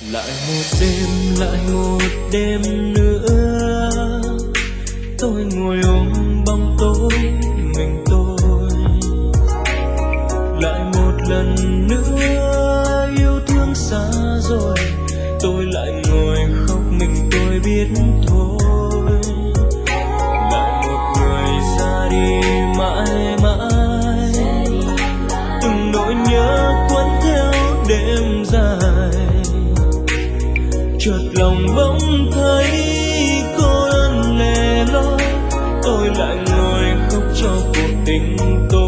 Lại một đêm nữa, tôi ngồi ôm bóng tối mình tôi. Lại một lần nữa yêu thương xa rồi, tôi lại ngồi khóc mình tôi biết thôi. Lại một người ra đi mãi mãi, từng nỗi nhớ cuốn theo đêm dài. Chợt lòng bỗng thấy cô đơn lẻ loi, tôi lại ngồi khóc cho cuộc tình tôi.